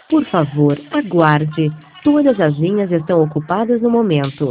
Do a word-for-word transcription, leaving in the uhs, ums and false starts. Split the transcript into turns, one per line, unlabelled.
Por favor, aguarde. Todas as linhas estão ocupadas no momento.